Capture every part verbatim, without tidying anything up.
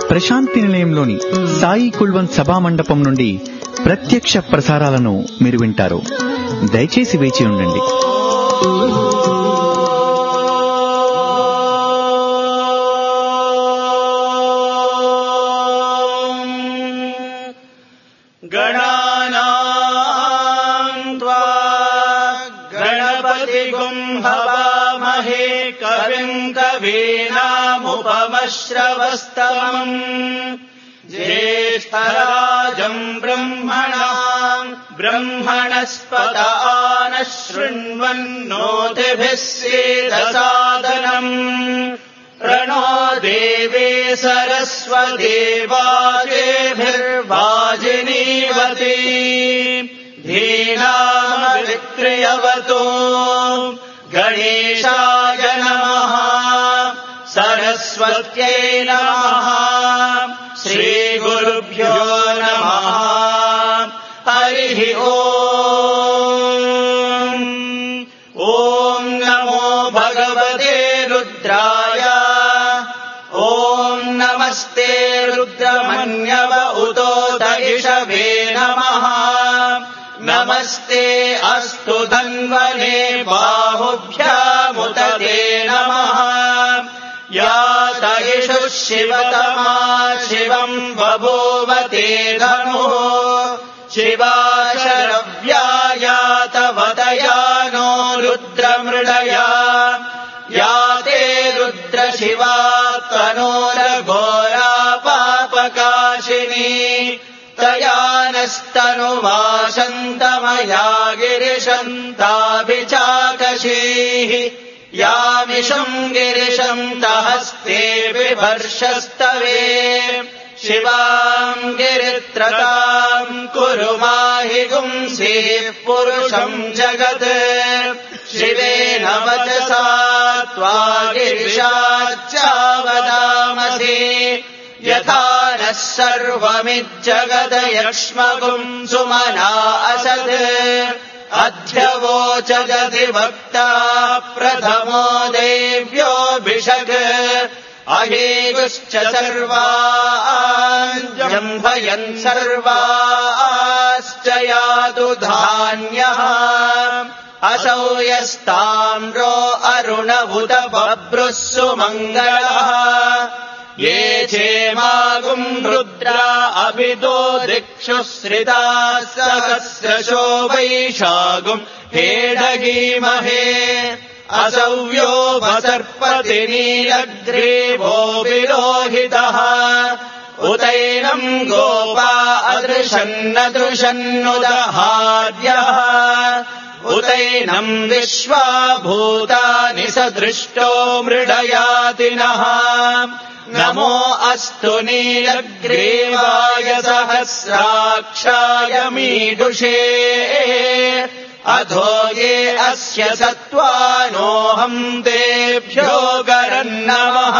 ప్రశాంతి నిలయంలోని సాయి కుల్వంత్ సభా మండపం నుండి ప్రత్యక్ష ప్రసారాలను మీరు వింటారు. దయచేసి వేచి ఉండండి. గణానాం త్వా గణపతిగుం హవామహే కవిం కవీనాముపమశ్రవస్తమం జ్యేష్ఠరాజం బ్రహ్మణాం బ్రహ్మణస్పత ఆనః శృణ్వన్నోతిభిः సేదసాదనం प्रणो देवे सरस्वती वाजेभिर्वाजिनीवती धीनामविक्रियवतो गणेशाय नमः सरस्वत्यै नमः श्रीगुरुभ्यो नमः हरिः ओम् ॐ नमो भगवते रुद्राय नमस्ते रुद्रमन्यव उतो दयिषवे नमः नमस्ते अस्तु धन्वने बाहुभ्यामुत ते नमः या दयिषु शिवतमा शिवम् बभूव ते धनुः शिवा शरव्या तवतया नो रुद्रमृडया या ते रुद्र शिवा तनोरघोरा पापकाशिनी तया नस्तनुवासन्तमया गिरिशन्ताभिचाकशीः यामिषम् गिरिशन्तहस्ते बिभर्षस्तवे शिवाम् गिरित्रताम् कुरु माहि गुंसीः पुरुषम् जगत् शिवेन वचसा त्वा गिरिशाच्चावदामसि यथा नः सर्वमिज्जगदयक्ष्मगुम् सुमना असत् अध्यवोचदधिवक्ता प्रथमो देव्योऽभिषक् अहेगुश्च सर्वान् जम्भयन् सर्वाश्च यातु धान्यः असौ यस्ताम्रो अरुणभुत बभ्रुः सुमङ्गलः ये चेमागुम् रुद्रा अभितो दिक्षु श्रिताः सहस्रशो वैशागुम् हेडगीमहे असव्यो वसर्पति नीलग्रीवो विलोहितः उतैनम् गोपा अदृशन्नदृशन्नुदहार्यः उतैनम् विश्वा भूतानि सदृष्टो मृडयातिनः नमो अस्तु नीलग्रीवाय सहस्राक्षाय मीडुषे अधो ये अस्य सत्त्वानोऽहम् तेभ्यो गरन्नमः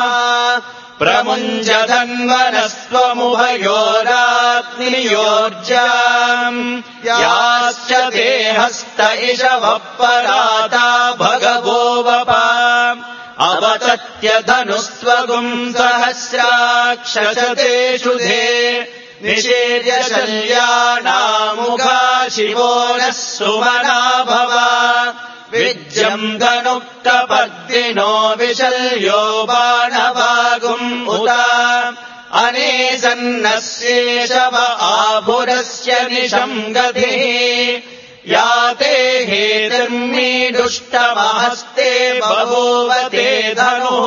प्रमुञ्जधन्वनस्त्वमुभयोराग्नियोर्जाम् याश्च ते हस्त इषवः पराता भगवोवपा अवतत्य धनुस्त्वगुम् सहस्राक्षशतेषु धे निषेद्य शल्यानामुखा शिवो नः सुमना भव विज्यम् धनुक्तपर्दिनो विशल्यो बाणवागुम् उता अनेसन्नस्येषव आभुरस्य निशङ्गधिः याते हेतिर्मीडुष्टमहस्ते बभूव ते धनुः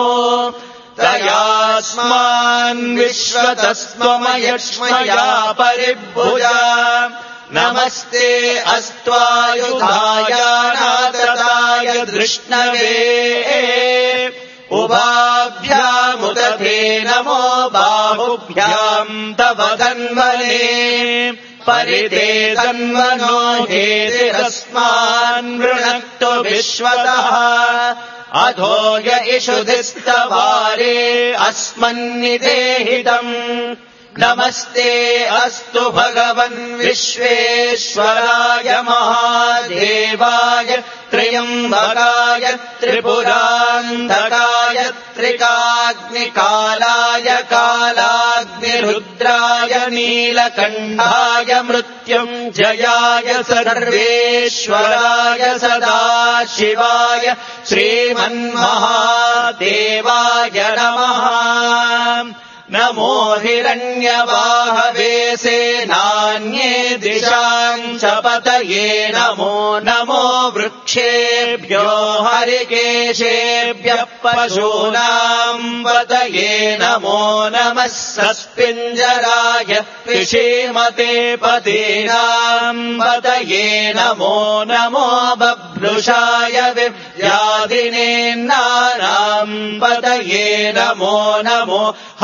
तयास्मान् विश्वतस्त्वमयक्ष्मया परिभुजा नमस्ते अस्त्वायुधाय नादताय धृष्णवे उभाभ्यामुदते नमो बाहुभ्याम् तव धन्वने परिते धन्वनो हेतिरस्मान् वृणक्तु विश्वतः अधो य इषुधिस्तवारे अस्मन्निदेहितम् नमस्ते अस्तु भगवन् विश्वेश्वराय महादेवाय त्र्यम्बकाय त्रिपुरान्धकाय त्रिकाग्निकालाय कालाग्नि रुद्राय नीलकण्ठाय मृत्युञ्जयाय सर्वेश्वराय सदाशिवाय श्रीमन्महादेवाय नमः। नमो हिरण्यवाहवे सेनान्ये दिशाम् च पतये नमो नमो वृक्षेभ्यो हरिकेशेभ्यः पशूनाम् पतये नमो नमः सस्पिञ्जराय कृषिमते पतीनाम् पतये नमो नमो बभ्रुषाय विव्याधिनेन्नानाम् पतये नमो नमो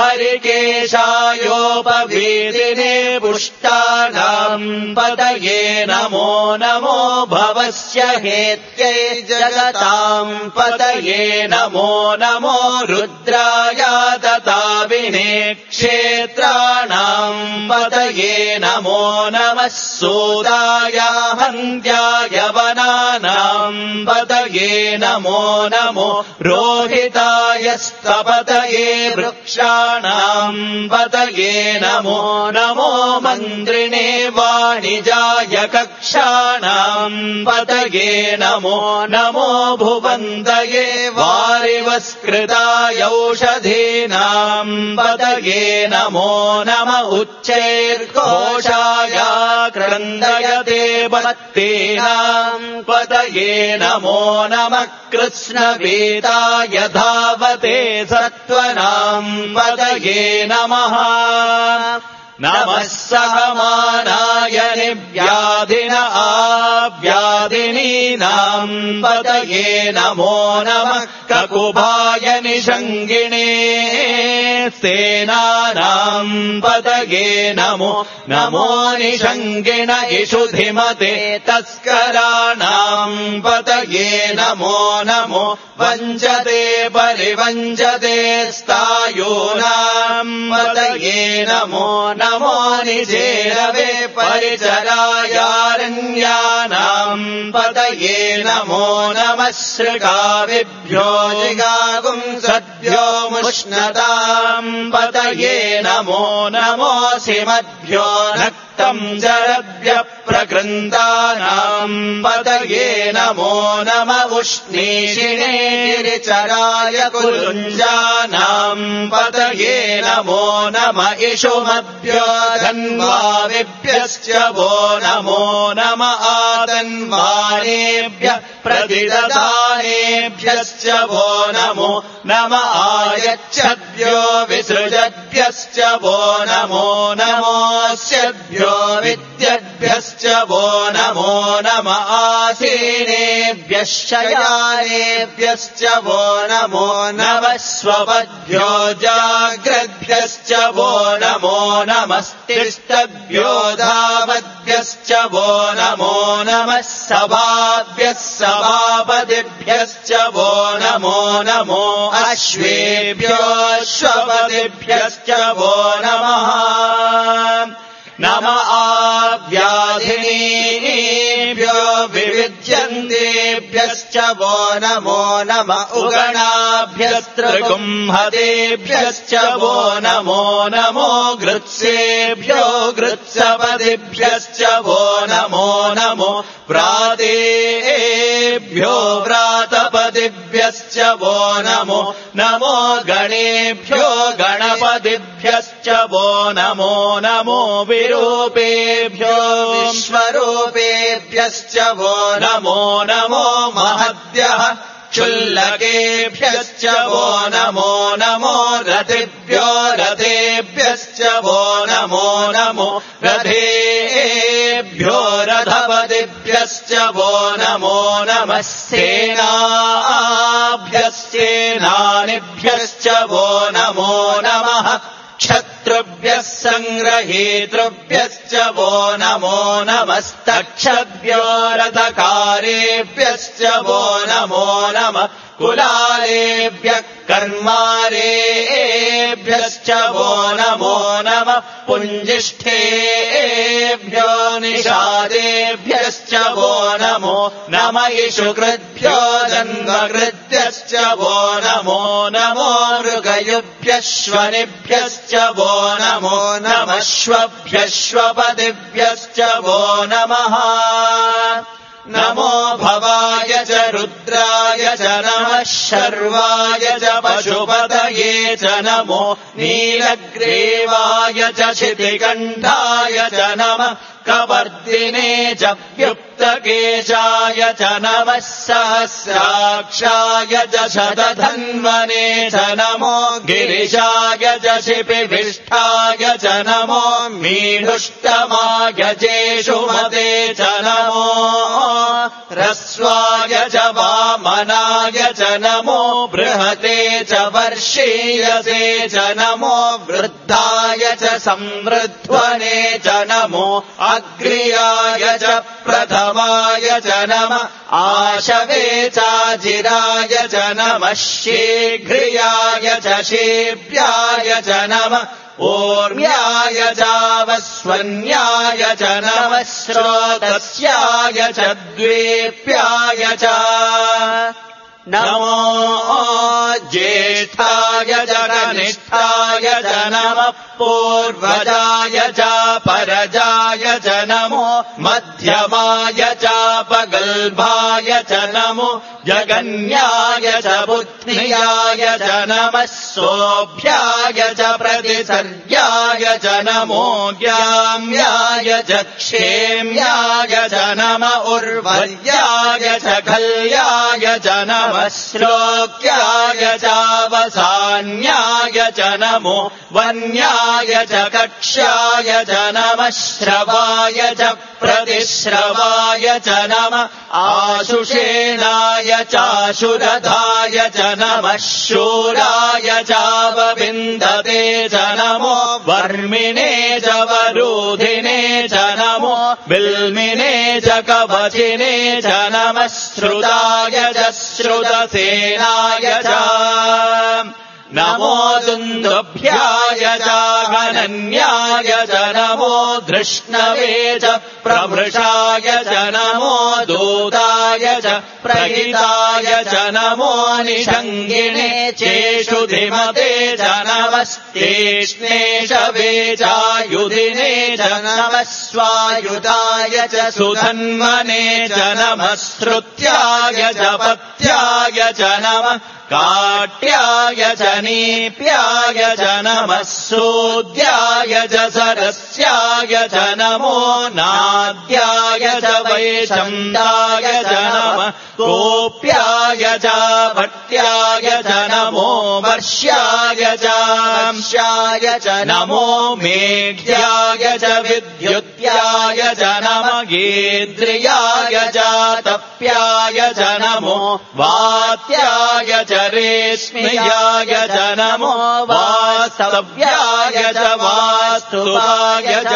हरिकेशायोपवीदिने पुष्टानाम् पतये नमो नमो भवस्य हेत्यै जगताम् पतये नमो नमो रुद्राय दताविने क्षेत्राणाम् पतये नमो नमः सूदाय हन्त्याय वनानाम् पतये नमो नमो रोहिताय स्तपतये वृक्षाणाम् पतये नमो नमो मन्त्रिणे वाणिजाय कक्षाणाम् पतये नमो नमो भुवन्तये वारिवस्कृताय औषधीनाम् पतये नमो नम उच्चैर्घोषाय क्रन्दयते बत्तीनाम् पतये नमो नमः कृष्णवेदाय धावते सत्त्वनाम् पतये नमः नमः सहमानाय निव्याधिन आव्याधिनीनाम् पतये नमो नमः ककुभाय निषङ्गिणे सेनानाम् पतये नमो नमो निषङ्गिण इषुधिमते तस्कराणाम् पतये नमो नमो वञ्चते परिवञ्चते स्तायूनाम् पतये नमो नमो निजेरवे परिचरायारण्यानाम् पतये नमो नमः श्रृगाविभ्यो जिगागुम् सद्भ्यो मुष्णताम् पतये नमो नमोऽसिमद्भ्यो नक्तम् जरभ्यः प्रकृन्दानाम् पतये नमो नम उष्णीषिणे गिरिचराय कुरुञ्जानाम् पतये नमो नम इषुमभ्यो धन्वाविभ्यश्च वो नमो नम आतन्वानेभ्यः प्रतिददानेभ्यश्च वो नमो नम आयच्छद्भ्यो विसृजद्भ्यश्च वो नमो नमोऽस्यद्भ्यो विद्यद्भ्यश्च वो नमो नम आसीनेभ्यः शयानेभ्यश्च वो नमो नमः स्वपद्भ्यो जाग्रद्भ्यश्च वो नमो नमस्तिष्ठद्भ्यो धावद्भ्यश्च वो नमो नमः सभाभ्यः सभापतिभ्यश्च वो नमो नमो अश्वेभ्योऽश्वपतिभ्यश्च वो नमः नम आव्याधिनीभ्यो विविध्यन्तेभ्यश्च वो नमो नम उगणाभ्यस्त्रगुंहतेभ्यश्च वो नमो नमो गृत्सेभ्यो गृत्सपतिभ्यश्च वो नमो नमो व्रातेभ्यो व्रातपतिभ्यश्च वो नमो नमो गणेभ्यो गणपतिभ्यश्च वो नमो नमो विरूपेभ्यो विश्वरूपेभ्यश्च वो नमो नमो महद्भ्यः क्षुल्लकेभ्यश्च वो नमो नमो रथेभ्यो रथेभ्यश्च वो नमो नमो रथेभ्यो रथपतिभ्यश्च वो नमो नमः सेनाभ्यश्चेनानिभ्यश्च वो नमो नमः क्षत्रुभ्यः सङ्ग्रहेतृभ्यश्च वो नमो नमस्तक्षभ्यो रथकारेभ्यश्च वो नमो नमः कुलालेभ्यः कर्मारेभ्यश्च वो नमो नमः पुञ्जिष्ठेभ्यो निषादेभ्यश्च वो नमो नम इषुकृद्भ्यो जन्मकृद्भ्यश्च वो नमो नमो मृगयुभ्यश्वनिभ्यश्च वो नमो नमश्वभ्यश्वपदिभ्यश्च वो नमः नमो भवाय च रुद्राय च नमः शर्वाय च पशुपतये च नमो नीलग्रीवाय च शितिकण्ठाय च नमः कवर्दिने च व्युक्तकेशाय च नमः सहस्राक्षाय च शतधन्वने च नमो गिरिशाय च शिपिविष्ठाय च नमो मीढुष्टमाय चेषुमते च नमो ह्रस्वाय च वामनाय च नमो बृहते च वर्षीयसे च नमो वृद्धाय च संवृध्वने च नमो अग्र्याय च प्रथमाय च नमः आशवे चाजिराय च नमः शीघ्रियाय च शीभ्याय च नमः ऊर्म्याय चावस्वन्याय च नमः श्रोतस्याय च द्वीप्याय च नमो ज्येष्ठाय च कनिष्ठाय च नमः पूर्वजाय च परजाय च नमो मध्यमाय चापगल्भाय च नमो जगन्याय च बुद्ध्याय च नमः सोऽभ्याय च प्रतिसर्याय च नमो ज्ञाम्याय च क्षेम्याय च नम उर्वर्याय च खल्याय च नमः श्लोक्याय चावसान्याय च नमो वन्याय च कक्ष्याय च नमः श्रवाय च प्रतिश्रवाय च नमः आशुषेणाय चाशुरधाय च नमः शूराय चावविन्दते च नमो वर्मिणे च वरूधिने च नमो बिल्मिने च कवचिने च नमः श्रुताय च श्रुतसेनाय च नमो दुन्दुभ्याय च गणन्याय च नमो धृष्णवे च प्रभृषाय च नमो दूताय च प्रहिताय च नमो निषङ्गिणे चेषुधिमते च नमस्तेष्णे शवे चायुधिने च नमः स्वायुधाय च सुधन्वने च नमः श्रुत्याय च पत्याय च नमः काट्याय च नीप्याय च नमः सूद्याय च सरस्याय च नमो नाद्याय च वैशन्ताय च नमः कोप्याय च भट्याय च नमो वर्ष्याय च वर्ष्याय च नमो मेघ्याय च विद्युत्याय च नमः गीद्रियाय च तप्याय च नमो वात्याय च रेश्म्याय च नमो वास्तव्याय च वास्तुवाय च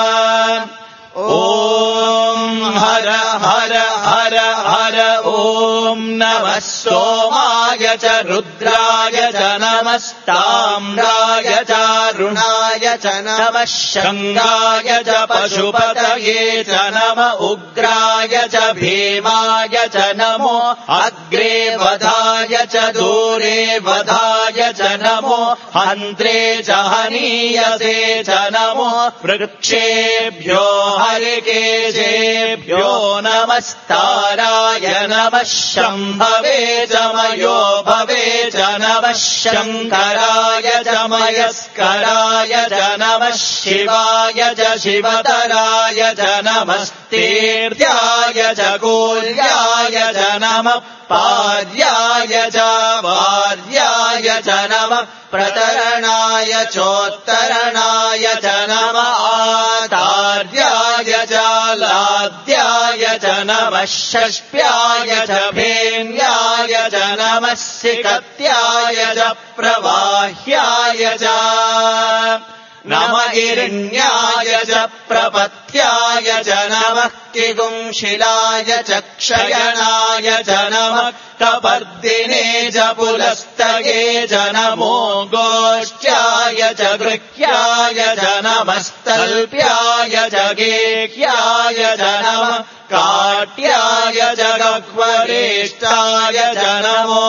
ॐ हर हर हर हर ॐ नमः सोमाय च रुद्राय च नमस्ताम्राय च रुणाय च नमः शङ्गाय च पशुपतये च नम उग्राय च भीमाय च नमो अग्रे वधाय च दूरे वधाय च नमो हन्त्रे च हनीयसे च नमो वृक्षेभ्यो हरिकेशेभ्यो नमस्ताराय नमः शम्भवे च मयो भवे च नमः शङ्कराय च मयस्कराय च नमः शिवाय च शिवतराय च नमस्तीर्थ्याय च कूल्याय च नमः पार्याय च वार्याय च नमः प्रतरणाय चोत्तरणाय च नमः आतार्याय च लाद्याय च नमः षष्प्याय च भेन्याय च नमः सिकत्याय च प्रवाह्याय च नम हिरण्याय च प्रपत्याय च नमः किगुंशिलाय च क्षयणाय च नमः कपर्दिने च पुलस्तये च नमो गोष्ठ्याय च गृह्याय च नमस्तल्प्याय च गेह्याय च नमः काट्याय च गह्वरेष्ठाय च नमो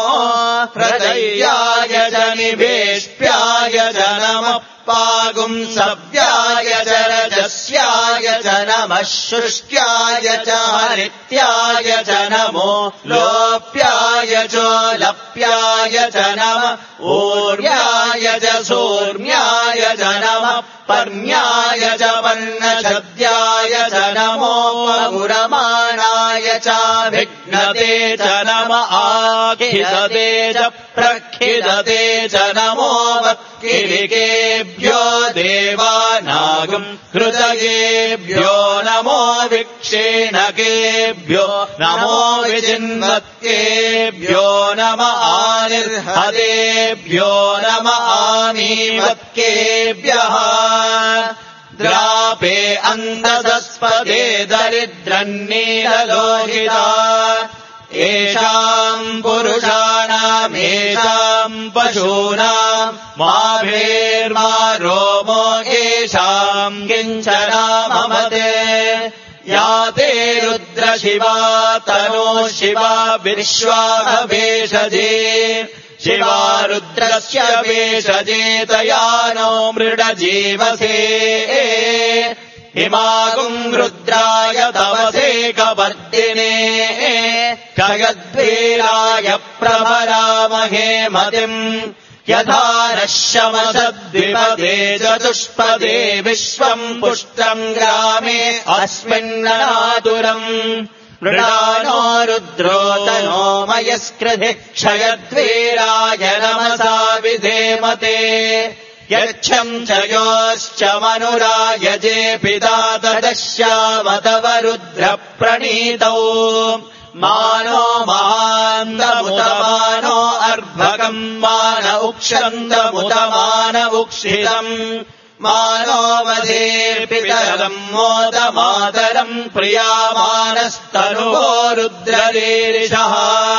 हृदयाय च निवेष्ट्याय च नमः पागुंसव्याय च रजस्याय च नमः शुष्ट्याय च हरित्याय च नमो लोप्याय च लप्याय च नमः ऊर्याय च सूर्याय च नमः पर्ण्याय च पर्णशब्द्याय च नमो पुरमाणाय च विघ्नते च नम आखिदते च प्रखिदते च नमो वक्किलिकेभ्यो देवानागम् हृदयेभ्यो नमो विक्षेणकेभ्यो नमो विजिन्वत्केभ्यो नम आनिर्हतेभ्यो नम आमीवत्केभ्यः द्रापे अन्धदस्पदे दरिद्रन्नीललोहिता येषाम् पुरुषाणामेषाम् पशूनाम् माभेर्मा रोमो येषाम् किञ्चना ममते या ते रुद्रशिवा तनो शिवा विश्वाभवेषजे शिवा रुद्रस्य वेषजे तया नो मृडजीवसे इमागुम् रुद्राय तवसे कवर्तिने कयद्वीराय प्रभरामहे मतिम् यथा नः शमसद्विपदे चतुष्पदे विश्वम् पुष्टम् ग्रामे अस्मिन्ननातुरम् मृडानो रुद्रो तनो मयस्कृधि क्षयद्वीराय नमसा विधेमते यच्छम् च योश्च मनुरायजे पिता तदश्यामतव रुद्रप्रणीतौ मानो मान्दमुतमानो अर्भकम् मान उक्षन्दमुतमान उक्षितम् मानो मधेर्पितरम् मोदमातरम् प्रियामानस्तनुवो रुद्ररीरिषः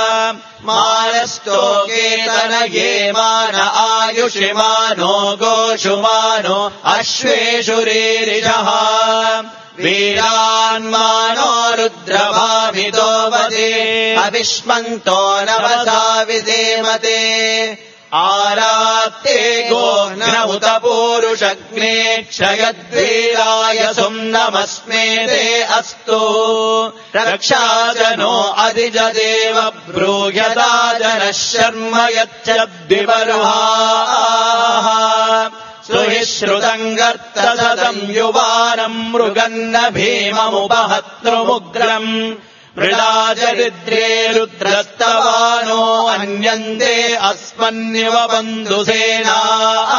मानस्तोकेतनये मान आयुषिमानो गोषुमानो अश्वेषुरीरिषः वीरान्मानो रुद्रभावितो वदे अविष्मन्तो नवसा विधेमते आरात्ते गोघ्नमुत पूरुषग्ने क्षयद्वीराय सुम्नमस्मे ते अस्तु रक्षाजनो अधिजदेव ब्रूह्यता जनः शर्म यच्छद्विबर्हाः सुहि श्रुतम् गर्तसदम् युवानम् मृगन्न भीममुपहतृमुग्रम् मृडाचरिद्रे रुद्रस्तवानो अन्यन्ते अस्मन्निव बन्धुसेनाः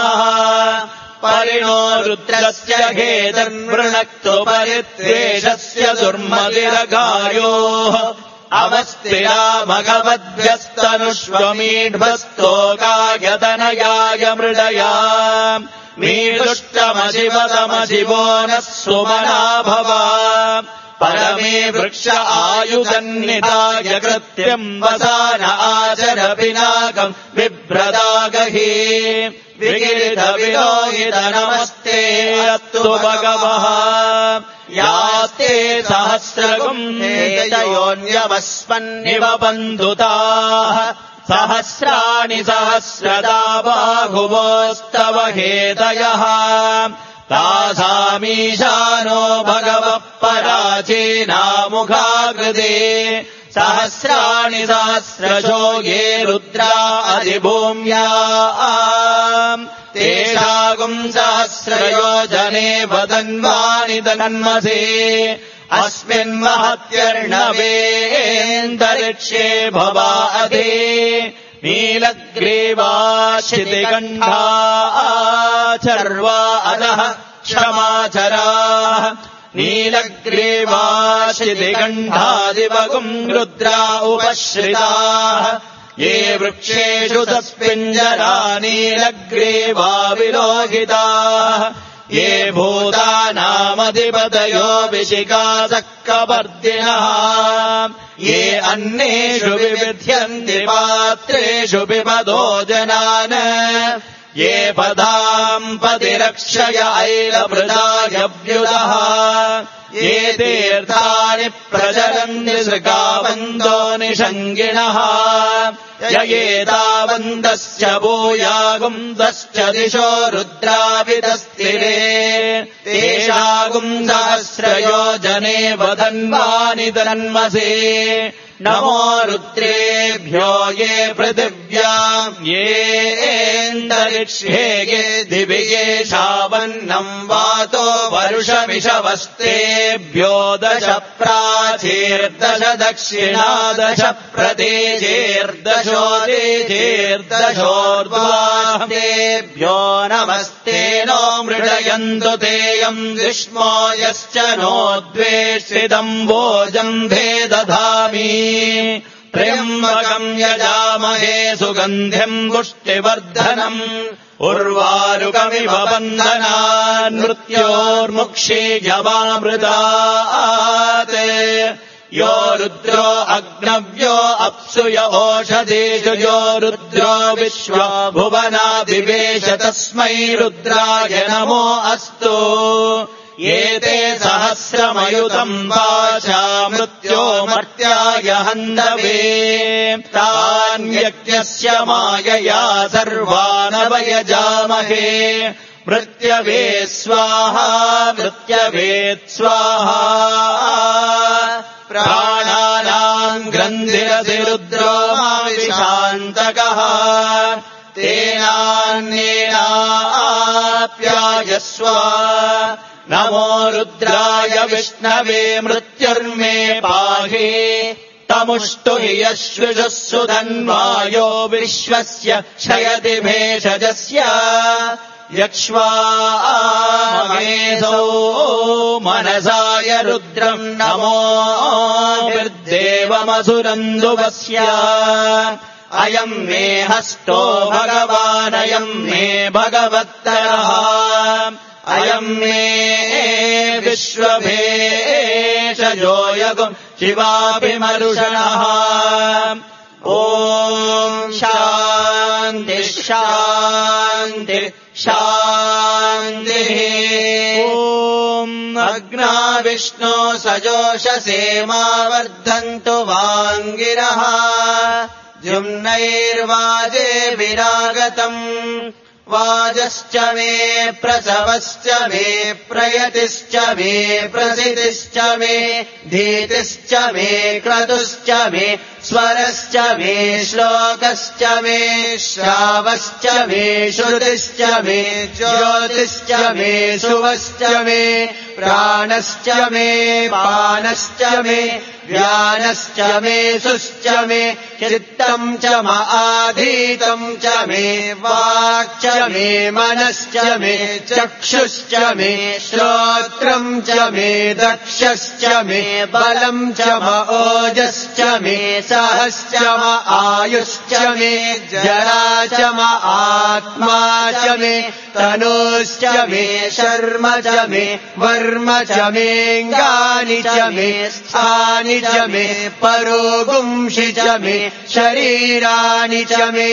परिणो रुद्रस्य हेतर्वृणक्तु परिद्वेषस्य दुर्मतिरगायोः अवस्तिरा भगवद्भ्यस्तनुष्वमीढ्वस्तोकायतनयाय मृडया मीढुष्टमशिवतमशिवो नः सुमना भवा परमे वृक्ष आयुधन्निताय कृत्यम् वसान आचर पिनाकम् बिभ्रदागहि विगिरिधविलोहित नमस्ते अस्तु भगवः यास्ते सहस्रगुम् हेतयोऽन्यवस्मन्निव बन्धुताः सहस्राणि सहस्रदा बाहुवोस्तव हेतयः तासामीशानो भगवः पराचीनामुखाकृते सहस्राणि सहस्रशो ये रुद्रा अधिभूम्या तेषागुम् सहस्रयोजने वदन्वानि तन्मसे अस्मिन्महत्यर्णवेऽन्तरिक्षे भवा अधे नीलग्रीवा शितिकण्ठा चर्वा अधः क्षमाचराः नीलग्रीवा शितिकण्ठादिवगुम् रुद्रा उपश्रिताः ये वृक्षेषु तस्मिञ्जरा नीलग्रीवा विलोहिताः ये भूतानामधिपतयो विशिखासः कपर्दिनः ये अन्नेषु विविध्यन्ति पात्रेषु पिबतो जनान् ये पदाम् पतिरक्षय ऐलभृदायव्युदः ये तीर्थानि प्रचरन्ति सृगावन्तो निषङ्गिणः य एतावन्तश्च भूयागुन्दश्च दिशो रुद्राविदस्तिरे तेषागुम् सहस्रयो जने वदन्वानि तन्मसे नमो रुद्रेभ्यो ये पृथिव्याम् येऽन्तरिक्षे ये दिवि येषावन्नम् वातो वर्षमिषवस्तेभ्यो दश प्राचीर्दश दक्षिणा दश प्रदेशेर्दशोदेशेर्दशोर्ध्वास्तेभ्यो नमस्ते नो मृडयन्तु तेयम् विष्मो यश्च नो द्वेषितम् भोजम्भे दधामि त्र्यम्बकम् यजामहे सुगन्धिम् पुष्टिवर्धनम् उर्वारुकमिव बन्धनान् मृत्योर्मुक्षीयमामृतात् यो रुद्रो अग्नव्यो अप्सु य ओषधीषु यो रुद्रो विश्वा भुवनादिवेश तस्मै रुद्राय नमो अस्तु एते सहस्रमयुतम् वाचा मृत्यो मर्त्याय हन्दवे तान्यज्ञस्य मायया सर्वानवयजामहे मृत्यवे स्वाहा मृत्यवे स्वाहा प्राणानाम् ग्रन्थिरसि रुद्रो माविशान्तकः तेनान्येनाप्यायस्व नमो रुद्राय विष्णवे मृत्युर्मे पाहि तमुष्टु हि यश्विषुः सुधन्वायो विश्वस्य क्षयति भेषजस्य यक्ष्वामेधौ मनसाय रुद्रम् नमोऽभिर्देवमसुरन्दुवस्य अयम् मे हस्तो भगवानयम् मे भगवत्तरः अयम् मे विश्वभेषजोऽयगुम् शिवाभिमरुषणः ॐ शान्ति शान्ति शान्तिः ॐ अग्ना विष्णो सजोषसे मा वर्धन्तु वाङ्गिरः जुम्नैर्वाजे विरागतम् वाजश्च मे प्रसवश्च मे प्रयतिश्च मे प्रसितिश्च मे धीतिश्च मे क्रतुश्च मे स्वरश्च मे श्लोकश्च मे श्रावश्च मे श्रुतिश्च मे ज्योतिश्च मे शुभश्च मे प्राणश्च मे पानश्च मे व्यानश्च मे सुश्च मे चित्तम् च म आधीतम् च मे वाक् च मे मनश्च मे चक्षुश्च मे श्रोत्रम् च मे दक्षश्च मे बलम् च म ओजश्च मे सहश्च म आयुश्च मे जरा च म आत्मा च मे तनुश्च मे शर्म च मे वर्म च मेऽङ्गानि च मे स्थानि च मे परोगुंषि च मे शरीराणि च मे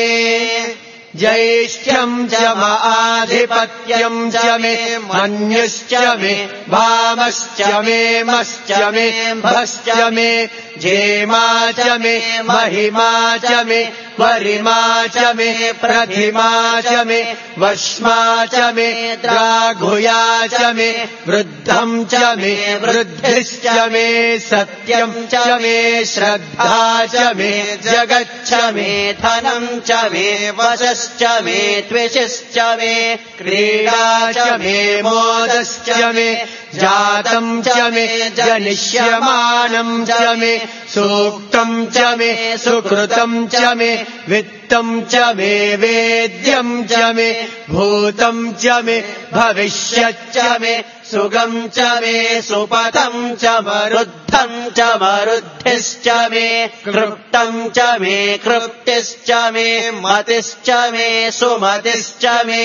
ज्यैष्ठ्यम् च म आधिपत्यम् च मे मन्युश्च मे भामश्च मे मश्च मे भश्च मे जेमा च मे महिमा च मे वरिमा च मे प्रथिमा च मे वश्मा च मे द्राघुया च मे वृद्धम् च मे वृद्धिश्च मे सत्यम् च मे श्रद्धा च मे जगच्च मे धनम् च मे वशश्च मे त्विषश्च मे क्रीडा च मे मोदश्च मे जातम् च मे जनिष्यमानम् च मे सूक्तम् च मे सुकृतम् च मे वित्तम् च मे वेद्यम् च मे भूतम् च मे भविष्यच्च मे सुगम् च मे सुपथम् च मरुद्धम् च मरुद्धिश्च मे कृप्तम् च मे कृप्तिश्च मे मतिश्च मे सुमतिश्च मे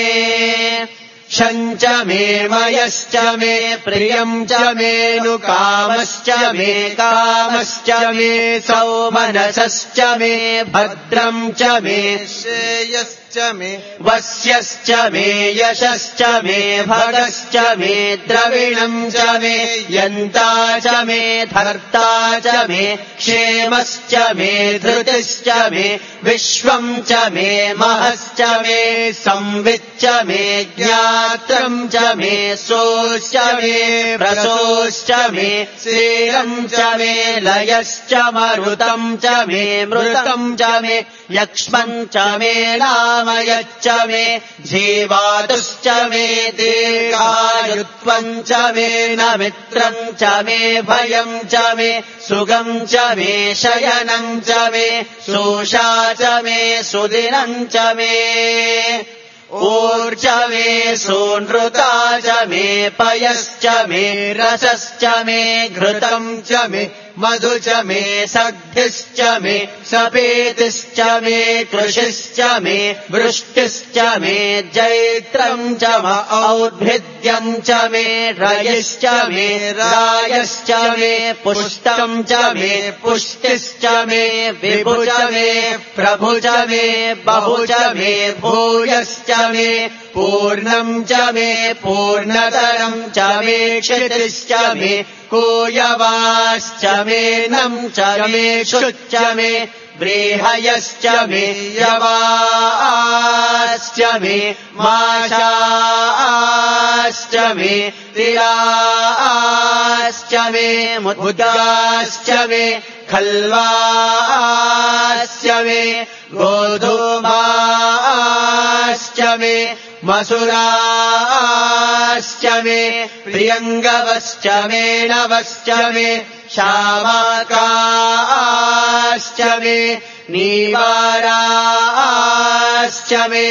शञ्च मे मयश्च मे प्रियम् च मेऽनुकामश्च मे कामश्च मे सौमनसश्च मे भद्रम् च मे श्रेयश्च यश्च मे वस्यश्च मे यशश्च मे भगश्च मे द्रविणम् च मे यन्ता च मे धर्ता च मे क्षेमश्च मे धृतिश्च मे विश्वम् च मे महश्च मे संविच्च मे ज्ञात्रम् च मे सोश्च मे प्रसोश्च मे श्रीरम् च मे लयश्च मरुतम् च मे मृतम् च मे यक्ष्मम् च मे नामयच्च मे जीवातुश्च मे दीर्घायुत्वम् च मे न मित्रम् च मे भयम् च मे सुगम् च मे शयनम् च मे सोषा च मे सुदिनम् च मे ऊर्ज मे सोनृता च मे पयश्च मे रसश्च मे घृतम् च मे मधु च मे सग्धिश्च मे सपेतिश्च मे कृषिश्च मे वृष्टिश्च मे जैत्रम् च म औद्भिद्यम् च मे रयिश्च मे रायश्च मे पुष्टम् च मे पुष्टिश्च मे विभु च मे प्रभु च मे बहु च मे भूयश्च मे पूर्णम् च मे पूर्णतरम् च मे क्षितिश्च मे कोयवाश्च मे नम् च मे शुच्च मे व्रीहयश्च मे यवाश्च मे माशाश्च मे तिराश्च मे मुद्गाश्च मे खल्वाश्च मे गोधूमाश्च मे मसुराश्च मे प्रियङ्गवश्च मे नवश्च मे शामाकाश्च मे नीवाराश्च मे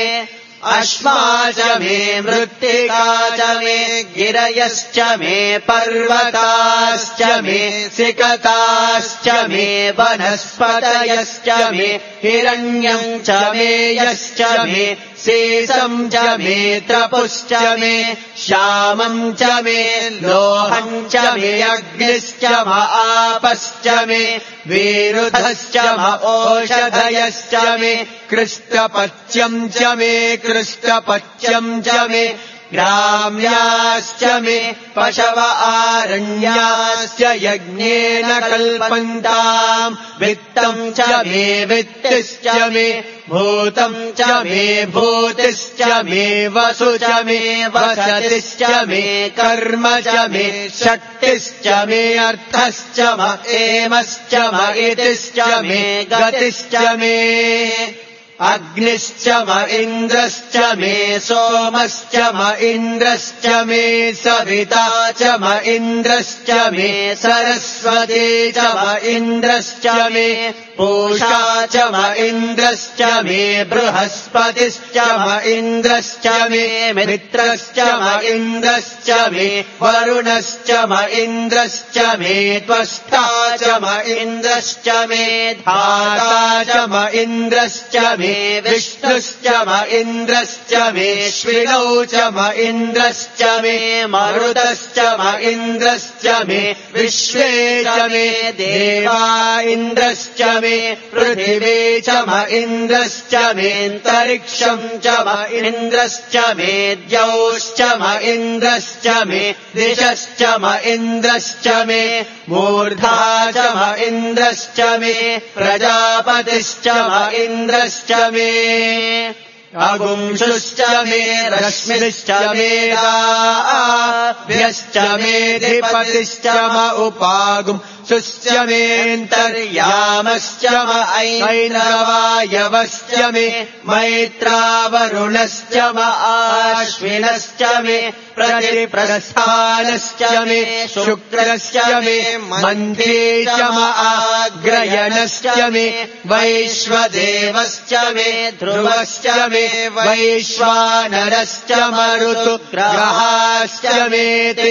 अश्मा च मे मृत्तिका च मे गिरयश्च मे पर्वताश्च मे सिकताश्च मे वनस्पतयश्च मे हिरण्यम् च मे यश्च मे शेषम् च मे त्रपुश्च मे श्यामम् च मे लोहम् च मे अग्निश्च म आपश्च मे विरुधश्च म ओषधयश्च मे कृष्टपच्यम् च मे कृष्टपच्यम् च मे ग्राम्याश्च मे पशव आरण्याश्च यज्ञेन कल्पन्ताम् वित्तम् च मे वित्तिश्च मे भूतम् च मे भूतिश्च मे वसु च मे वसतिश्च मे कर्म च मे शक्तिश्च मे अर्थश्च म एमश्च म इतिश्च मे गतिश्च मे अग्निश्च म इन्द्रश्च मे सोमश्च म इन्द्रश्च मे सविता च म इन्द्रश्च मे सरस्वती च म इन्द्रश्च मे पूषा च म इन्द्रश्च मे बृहस्पतिश्च म इन्द्रश्च मे मित्रश्च म इन्द्रश्च मे वरुणश्च म इन्द्रश्च मे त्वष्टा च म इन्द्रश्च मे धाता च म इन्द्रश्च मे विष्णुश्च म इन्द्रश्च मे श्विनौ च म इन्द्रश्च मे मरुतश्च म इन्द्रश्च मे विश्वे च मे देवा इन्द्रश्च मे पृथिवी च म इन्द्रश्च मेऽन्तरिक्षम् च म इन्द्रश्च मे द्यौश्च म इन्द्रश्च मे दिशश्च म इन्द्रश्च मे मूर्धा च म इन्द्रश्च मे प्रजापतिश्च म इन्द्रश्च मे अगुंशुश्च मे रश्मिश्च मे राभ्यश्च मेऽधिपतिश्च म उपागुंशुश्च मेऽन्तर्यामश्च म ऐन्द्रवायवश्च मे मैत्रावरुणश्च म आश्विनश्च मे प्रतिप्रस्थानश्च मे शुक्रश्च मे मन्थे च म आग्रयणश्च मे वैश्वदेवश्च मे ध्रुवश्च मे वैश्वानरश्च मरुतु ग्रहाश्च मेति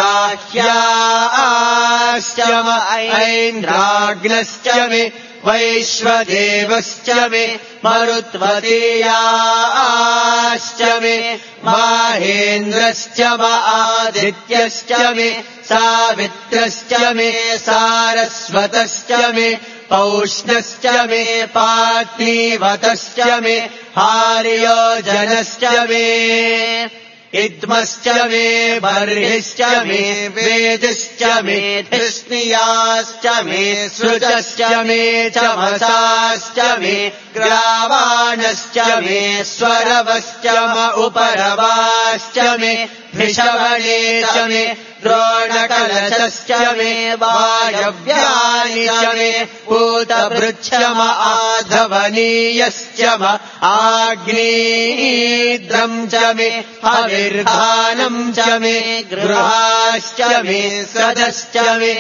ग्राह्याश्च म ऐन्द्राग्नश्च मे वैश्वदेवश्च मे मरुत्वतीयाश्च मे माहेन्द्रश्च म आदित्यश्च मे सावित्रश्च मे सारस्वतश्च मे पौष्णश्च मे पात्नीवतश्च मे हार्योजनश्च मे इद्मश्च मे बर्हिश्च मे वेदिश्च मे धिष्णियाश्च मे सृजश्च मे चमसाश्च मे ग्रावाणश्च मे स्वरवश्च म उपरवाश्च मे भिषवणे च मे द्रोणकलशश्च मे वायव्यानि च मे पूतभृच्छम आधवनीयश्च म आग्नेयीद्रम् च मे हविर्धानम् च मे गृहाश्च मे सदश्च मे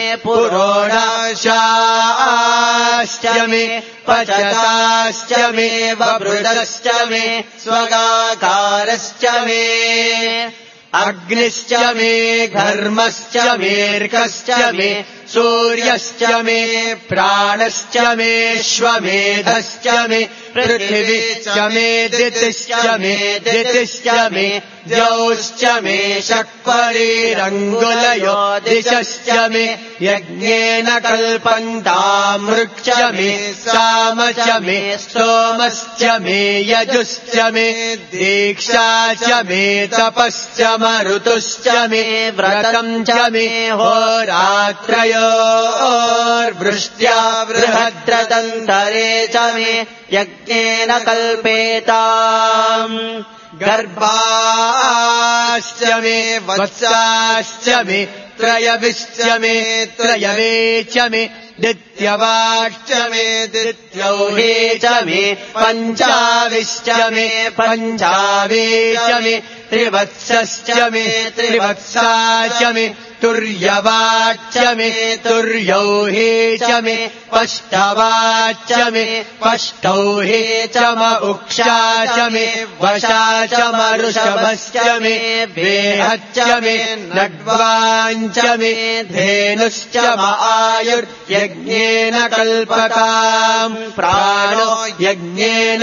पुरोडाशाश्च मे पचताश्च मे वभृतश्च मे स्वगाकारश्च मे अग्निश्च मे घर्मश्च मेऽर्कश्च मे सूर्यश्च मे प्राणश्च मेऽश्वमेधश्च मे पृथिवी च मे दितिश्च मे दितिश्च मे द्यौश्च मे शक्वरीरङ्गुलयो दिशश्च मे यज्ञेन कल्पन्तामृक्ष मे साम च मे सोमश्च मे यजुश्च मे दीक्षा च मे तपश्च मरुतुश्च मे व्रतम् च मे होरात्रयोर्वृष्ट्या बृहद्रतन्तरे च मे यज्ञेन कल्पेताम् गर्भाश्च मे वत्साश्च मे त्रयविश्च मे त्रयवे च मे दित्यवाश्च मे दित्यौहे च मे पञ्चाविश्च मे पञ्चावे च मे त्रिवत्सश्च मे त्रिवत्सा च मे तुर्यवाच्च मे तुर्यौहे च मे पष्टवाच्च मे पष्टौहे च म उक्षा च मे वशा च मरुषभश्च मे वेहच्च मे नड्वाञ्च मे धेनुश्च म आयुर्यज्ञेन कल्पताम् प्राणो यज्ञेन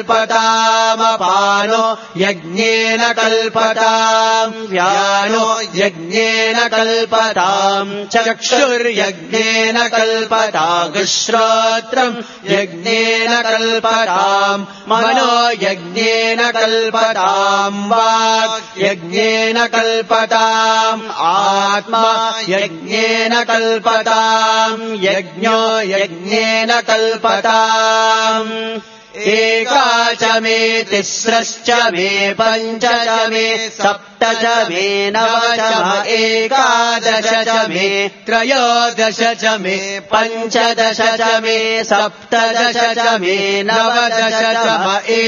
कल्पतामपानो यज्ञेन कल्पताम् व्यानो यज्ञेन कल्पताम् चक्षुर्यज्ञेन कल्पताग्श्रोत्रम् यज्ञेन कल्पताम् मनो यज्ञेन कल्पताम् वाक् यज्ञेन कल्पताम् आत्मा यज्ञेन कल्पताम् यज्ञो यज्ञेन कल्पताम् एका च मे तिस्रश्च मे पञ्च च मे सप्त च मे नव च म एकादश च मे त्रयोदश च मे पञ्चदश च मे सप्तदश च मे नवदश च म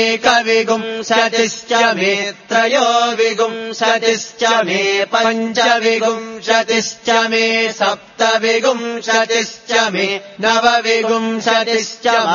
एकविंशतिश्च मे त्रयोविंशतिश्च मे पञ्चविंशतिश्च मे सप्तविंशतिश्च मे नवविंशतिश्च म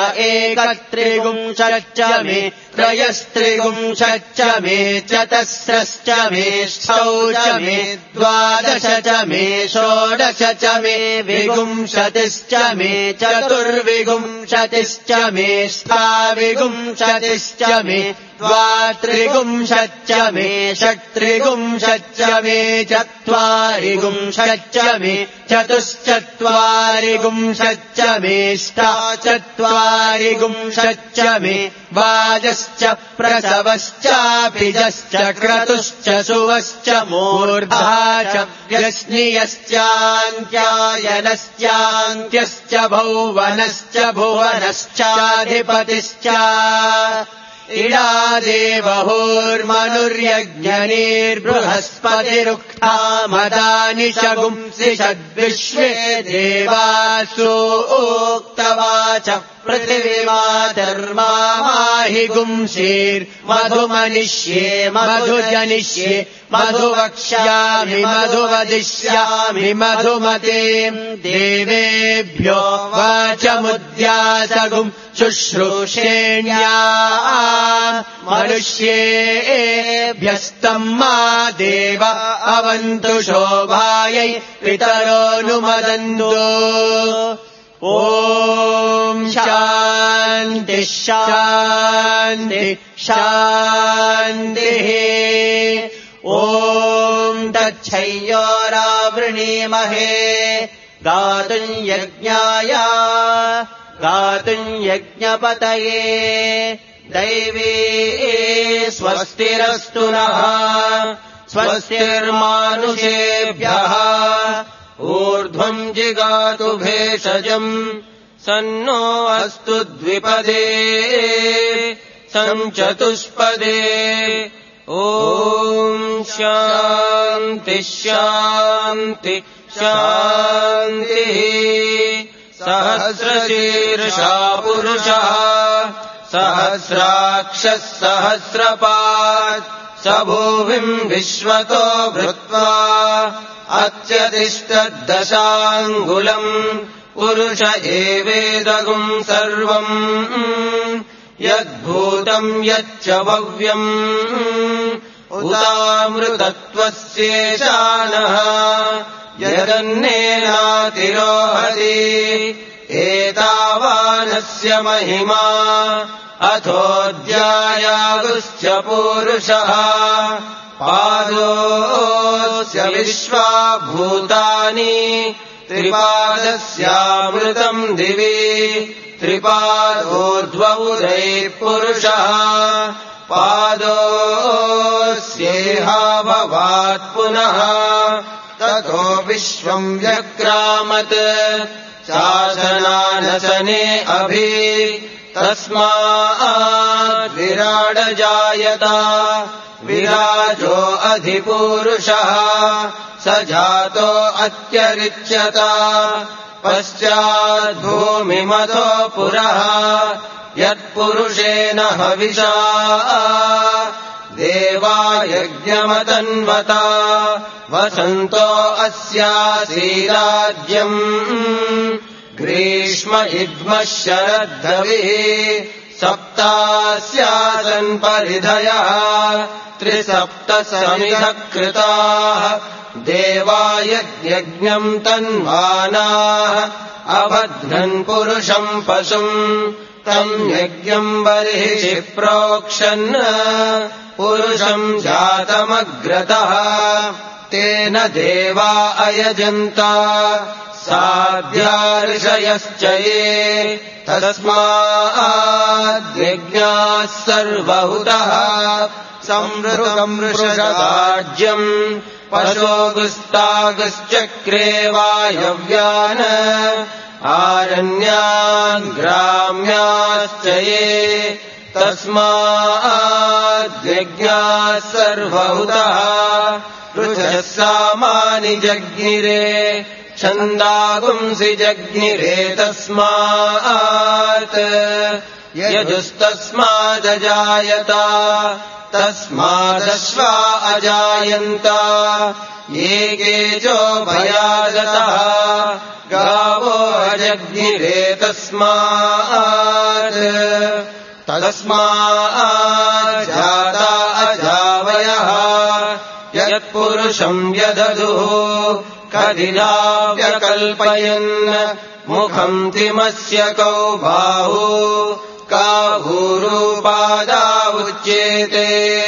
एकत्रिंशच्च मे त्रयस्त्रिंशच्च मे चतस्रश्च मे ष्ठौ च मे द्वादश च मे षोडश च मे विंशतिश्च मे चतुर्विंशतिश्च मे ष्ठाविंशतिश्च मे द्वात्रिंशच्च मे षट्त्रिंशच्च मे चत्वारिंशच्च मे चतुश्चत्वारिंशच्च मे ष्टाचत्वारिंशच्च मे वाजश्च प्रसवश्चापिजश्च क्रतुश्च सुवश्च मूर्धा च व्यस्नियश्चान्त्यायनश्चान्त्यश्च भौवनश्च भुवनश्चाधिपतिश्च इडादेवहोर्मनुर्यज्ञनीर्बृहस्पतिरुक्था मदानि शगुंसि षद्विश्वे देवासु उक्तवाच पृथिवीमातर्माहि गुंसीर्मधुमनिष्ये मधुजनिष्ये मधुवक्ष्यामि मधुवदिष्यामि मधुमतीम् देवेभ्यो वाचमुद्यासगुम् शुश्रूषेण्याम् मनुष्येभ्यस्तम् मा देव अवन्तु शोभायै पितरोऽनुमदन्तु ॐ शान्ति शान्ति शान्तिः ॐ तच्छय्योरावृणीमहे गातुम् यज्ञाय गातुम् यज्ञपतये दैवी स्वस्तिरस्तु नः स्वस्तिर्मानुषेभ्यः ऊर्ध्वम् जिगातु भेषजम् सन्नो अस्तु द्विपदे सञ्चतुष्पदे ॐ शान्ति शान्ति शान्तिः सहस्रशीर्षा पुरुषः सहस्राक्षः सहस्रपात् स भूमिम् विश्वतो भृत्वा अत्यतिष्ठद्दशाङ्गुलम् पुरुष एवेदगुम् सर्वम् यद्भूतम् यच्च भव्यम् उतामृतत्वस्येशानः यदन्नेनातिरोहति एतावानस्य महिमा अथोऽध्यायागुश्च पूरुषः पादोऽस्य विश्वा भूतानि त्रिपादस्यामृतम् दिवि त्रिपादोर्ध्वौदैः पुरुषः पादोऽस्येहा भवात् पुनः ततो विश्वम् व्यक्रामत् शासनानशने अभि तस्मात् विराडजायत विराजो अधिपूरुषः स जातो अत्यरिच्यत पश्चाद्भूमिमतो पुरः यत्पुरुषेण हविषा देवा यज्ञमतन्वता वसन्तो अस्यासीराज्यम् ग्रीष्म इद्मः शरद्धविः सप्तास्यासन् परिधयः त्रिसप्तः समिधः कृताः देवा यज्ञम् तन्वानाः अबध्नन् पुरुषम् पशुम् तम् यज्ञम् बर्हिषि प्रोक्षन् पुरुषम् जातमग्रतः तेन देवा अयजन्त साध्यार्षयश्च ये तस्माद्यज्ञाः सर्वहुतः संवृतम् ऋषदाज्यम् पशोगुस्तागुश्चक्रे वायव्यान् आरण्यान् ग्राम्याश्च ये तस्माद्यज्ञाः सर्वहुतः ऋचः सामानि जज्ञिरे छन्दागुंसि जज्ञिरे तस्मात् यजुस्तस्मादजायत तस्मादश्वा अजायन्त ये केचो भयागतः गावो अजज्ञिरे तस्मात् तस्मात् जाता अजावयः यत्पुरुषम् व्यदधुः कदिना व्यकल्पयन् मुखम् तिमस्य कौ बाहु काहूरूपादा उच्येते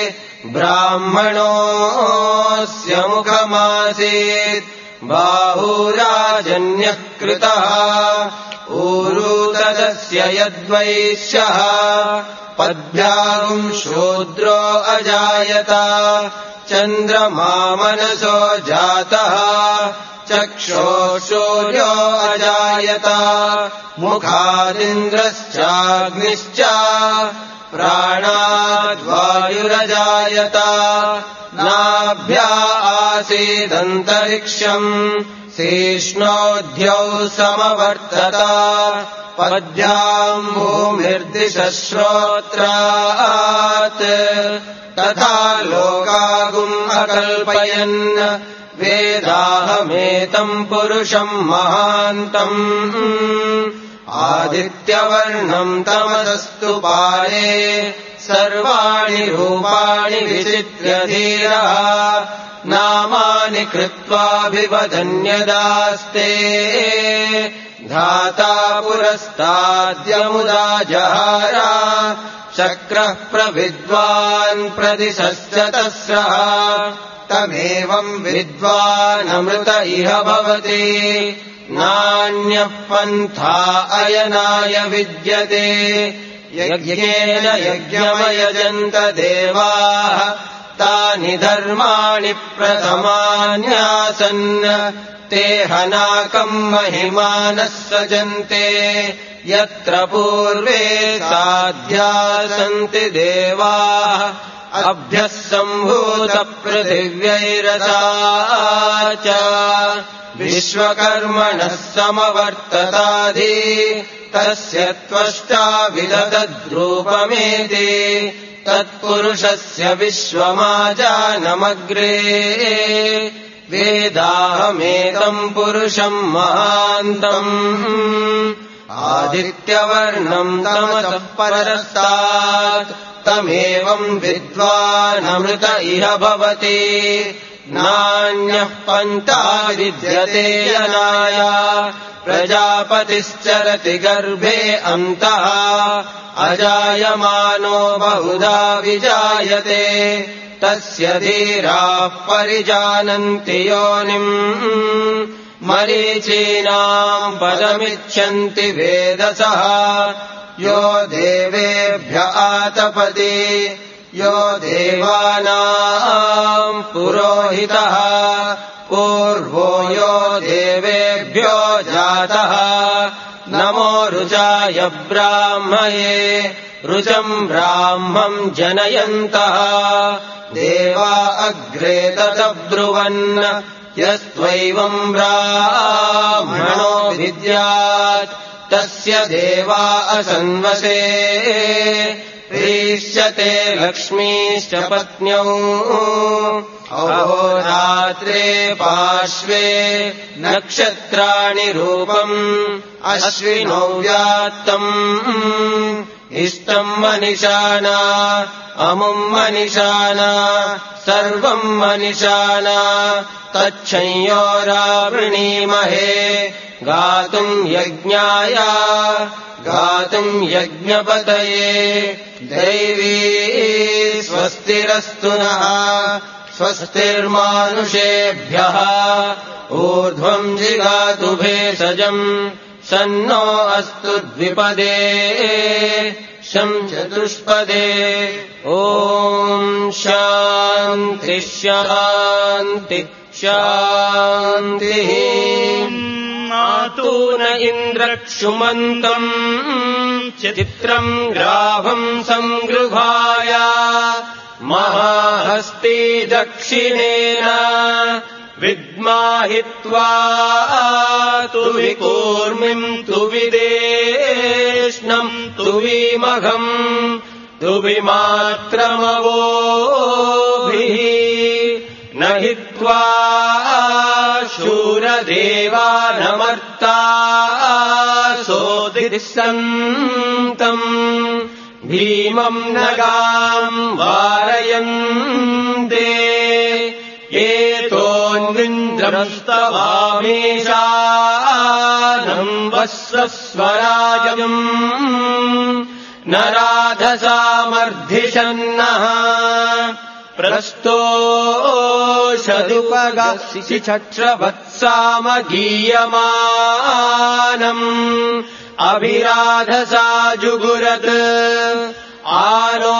ब्राह्मणोऽस्य मुखमासीत् बाहुराजन्यः कृतः ऊरू तदस्य यद्वैश्यः पद्भ्यागुम् शूद्रो अजायत चन्द्रमा मनसो जातः चक्षुः सूर्यो अजायत मुखादिन्द्रश्चाग्निश्च प्राणाद्वायुरजायत नाभ्या आसीदन्तरिक्षम् शेष्णोऽध्यौ समवर्तत पद्भ्याम् भूमिर्दिशश्रोत्रात् तथा लोकागुम् अकल्पयन् वेदाहमेतम् पुरुषम् महान्तम् आदित्यवर्णम् तमसस्तु पारे सर्वाणि रूपाणि विचित्र्य धीरः नामानि कृत्वाभिवदन्यदास्ते धाता पुरस्ताद्यमुदा जहार शक्रः प्रविद्वान् प्रदिशश्च तस्रः तमेवम् विद्वानमृत इह भवति नान्यः पन्था अयनाय विद्यते यज्ञेन यज्ञमयजन्त देवाः तानि धर्माणि प्रथमान्यासन् ते हनाकम् महिमानः सजन्ते यत्र पूर्वे साध्या सन्ति देवाः अभ्यः सम्भूत पृथिव्यैरसा च विश्वकर्मणः समवर्तताधि तस्य त्वष्टा विदधद्रूपमेति तत्पुरुषस्य विश्वमाजानमग्रे वेदाहमेतम् पुरुषम् महान्तम् आदित्यवर्णम् तमसः परस्तात् तमेवम् विद्वानमृत इह भवति नान्यः पन्था विद्यते यनाय प्रजापतिश्चरति गर्भे अन्तः अजायमानो बहुधा विजायते तस्य धीराः परिजानन्ति योनिम् मरीचीनाम् पदमिच्छन्ति वेदसः यो देवेभ्य आतपति यो देवानाम् पुरोहितः पूर्वो यो देवेभ्यो जातः नमो रुचाय ब्राह्मये रुचम् ब्राह्मम् जनयन्तः देवा अग्रे ततब्रुवन् यस्त्वैवम् ब्राह्मणो विद्यात् तस्य देवा असन्वसे प्रीष्यते लक्ष्मीश्च पत्न्यौ अहोरात्रे पार्श्वे नक्षत्राणि रूपम् अश्विनौ व्यात्तम् इष्टम् मनिषाना अमुम् मनिषाना सर्वम् मनिषाना तच्छंयोरावृणीमहे गातुम् यज्ञाय गातुम् यज्ञपतये दैवी स्वस्तिरस्तु नः स्वस्तिर्मानुषेभ्यः ऊर्ध्वम् जिगातु भेषजम् सन्नो अस्तु द्विपदे शं चतुष्पदे ॐ शान्ति शान्ति शान्तिः मातून इन्द्रक्षुमन्तम् चित्रम् ग्राभम् सङ्गृहाय महाहस्ती दक्षिणेन विद्माहित्वा तु विकूर्मिम् तु विदेष्णम् तु विमघम् तु विमात्रमवोभिः न हित्वा शूरदेवानमर्ता सोदिसन्तम् भीमम् नगाम् वारयन्ते एतोऽन्विन्द्रमस्तवामेशानम् वस्वस्वराजम् न राधसामर्धिषन्नः प्रस्तोषदुपगीयमानम् अभिराधसा जुगुरत् आनो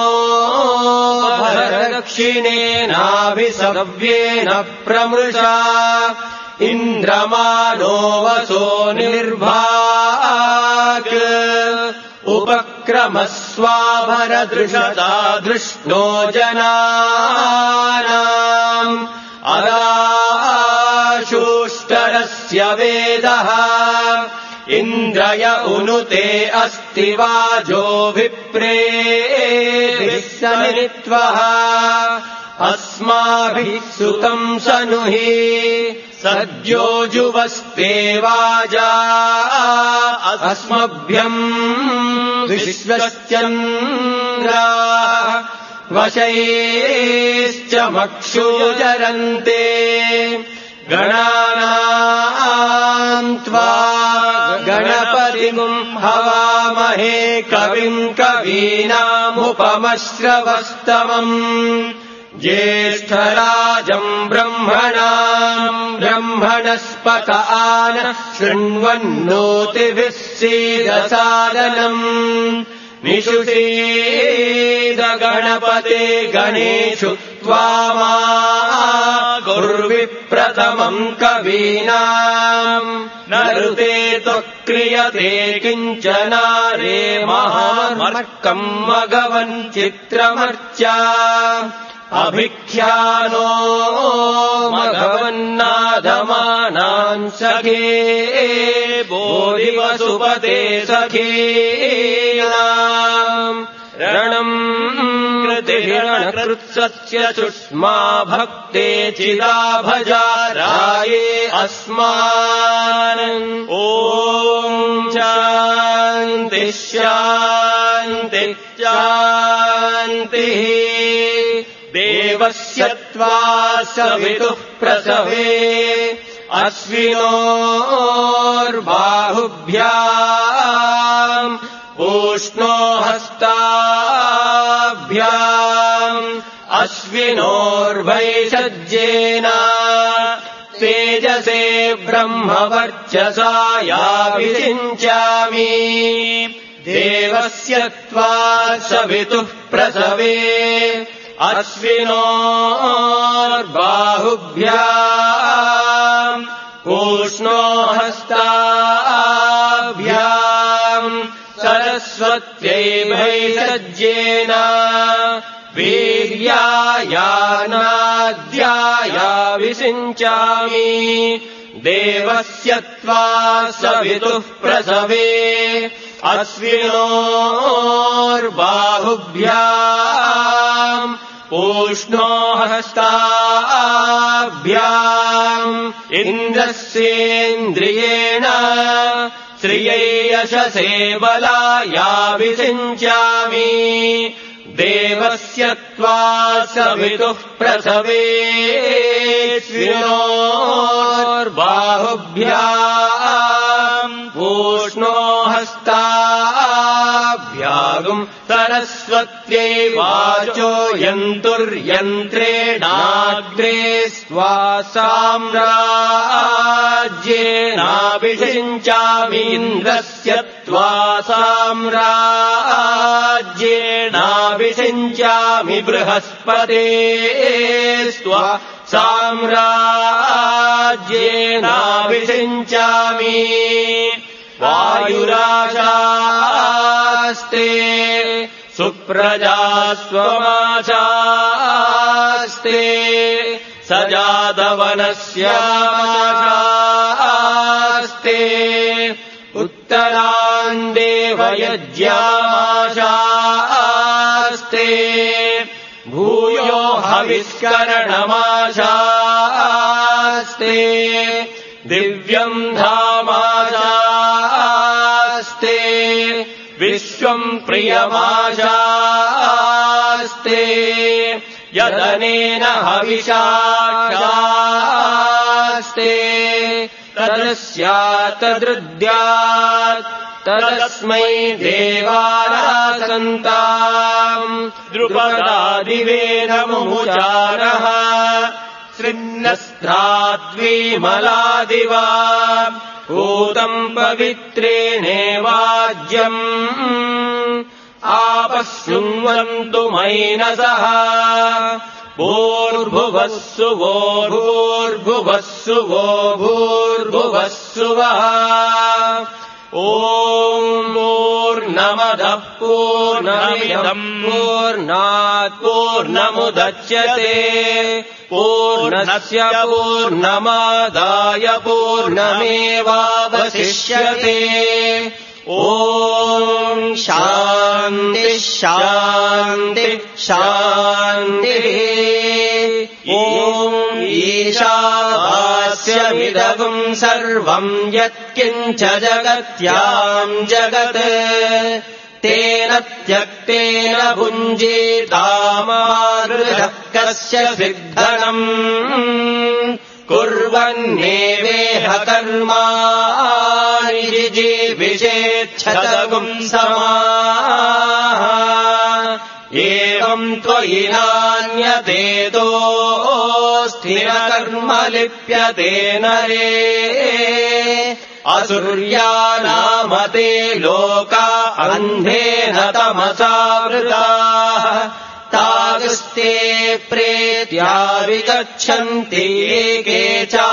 भरदक्षिणेनाभिसव्येन प्रमृषा इन्द्रमानो वसो निर्भाग् उपक्रमस्वाभरदृशता दृष्णो जनानाम् अदाशुष्टरस्य वेदः इन्द्रय उनुते अस्ति वाजो विप्रेभिः समित्वः अस्माभिः सुतम् सनुहि सद्यो जुवस्ते वाजा अस्मभ्यम् विश्वश्चन्द्राः वशैश्च मक्षुजरन्ते गणानाम् त्वा गणपतिम् हवामहे कविम् कवीनामुपमश्रवस्तमम् ज्येष्ठराजम् ब्रह्मणाम् ब्रह्म ब्रह्मणस्पत आन शृण्वन्नोतिभिः सीदसादनम् निषुषेद गणपते गणेषु त्वामा गुर्विप्रथमम् कवीनाम् न ऋते त्वक्रियते किञ्चनारे महामर्कम् मघवन् चित्रमर्चा अभिख्यानो मघवन्नादमानान् सखे बोधिवसुपते सखीनाम् रणम् कृतिरणकृत्सस्य सुष्मा भक्ते चिदा भजा राये अस्मान् ॐ शान्ति शान्ति शान्तिः देवस्य त्वा सवितुः प्रसवे अश्विनोर्बाहुभ्याम् पूष्णो हस्ताभ्याम् अश्विनोर्भैषज्येन तेजसे ब्रह्मवर्चसा याभिषिञ्चामि देवस्य त्वा सवितुः प्रसवे अश्विनोर्बाहुभ्याम् पूष्णो हस्ताभ्याम् सरस्वत्यै भैषज्येन वीर्यायानाद्याया विषिञ्चामि देवस्य त्वा सवितुः प्रसवे अश्विनोर्बाहुभ्याम् पूष्णो हस्ताभ्याम् इन्द्रस्येन्द्रियेण श्रियै यशसे बलाया विषिञ्चामि देवस्य त्वा सवितुः प्रसवे अश्विनोर्बाहुभ्याम् पूष्णो हस्ताभ्याम् सरस्वत्यै वाचो यन्तुर्यन्त्रेणाग्रे स्वा साम्राज्येनाभिषिञ्चामि इन्द्रस्य त्वा साम्राज्येनाभिषिञ्चामि बृहस्पते स्वा साम्राज्येनाभिषिञ्चामि वायुराशास्ते सुप्रजास्वमाशास्ते सजातवनस्यामाशास्ते उत्तरान्देवयज्ञामाशास्ते भूयो हविष्करणमाशास्ते दिव्यम् धामाशास्ते विश्वम् प्रियमाशास्ते यदनेन हविषाशास्ते तदस्यात्तदृद्यात् तदस्मै देवानासन्ताम् द्रुपदादिवेदमुचारः श्रिन्नस्त्राद्विमलादिवा भूतम् पवित्रेणेवाज्यम् आपशृण्वन्तु मैनसः भूर्भुवः सुवो भूर्भुवः सुवो भूर्भुवः सुवः ॐ पूर्णमदः पूर्णमिदम् पूर्णात् पूर्णमुदच्यते पूर्णस्य पूर्णमादाय पूर्णमेवावशिष्यते ॐ शान्ति शान्ति शान्तिः ॐ ईशावास्यमिदगुम् सर्वम् यत्किञ्च जगत्याम् जगत् तेन त्यक्तेन भुञ्जीतामारुषः कस्य सिद्धनम् कुर्वन्नेवेह कर्माणि जिजीविषेच्छदगुम् समाः एवम् त्वयि नान्यतेतोऽस्ति स्थिरकर्म लिप्यते नरे असुर्यानामते लोका अन्धेन तमसावृताः तागस्ते प्रेत्या विगच्छन्ति ये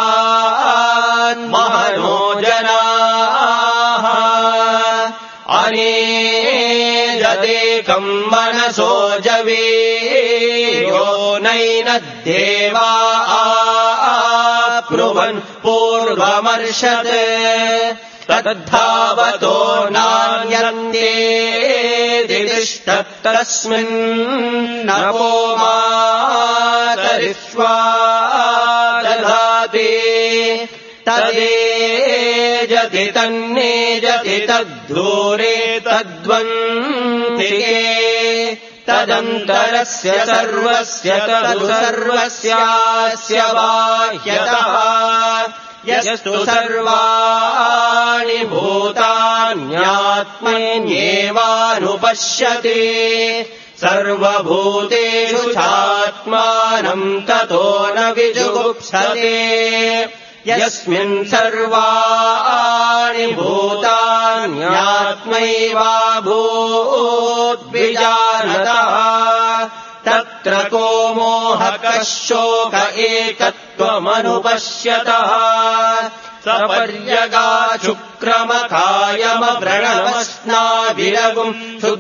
चान्महनो जनाः अनेजदेकम् मनसो जवे यो नैनद्देवा आप्नुवन् पूर्वमर्षत् तद्धावतो नान्यन्ते दिदिष्टत्तस्मिन् नवो मातरिष्वा दधाति तदेजति तन्नेजति तद्धूरे तद्वन्तिके तदन्तरस्य सर्वस्य तदु सर्वस्यास्य बाह्यतः यस्तु सर्वाणि भूतान्यात्मन्येवानुपश्यति सर्वभूतेषु चात्मानम् ततो न विजुगुप्सते यस्मिन् सर्वाणि भूतान्यात्मैवाभूद्विजानतः तत्र को मोहकः शोक एकत्वमनुपश्यतः सपर्यगाचुक्रमकायमव्रणमस्नाभिरगुम्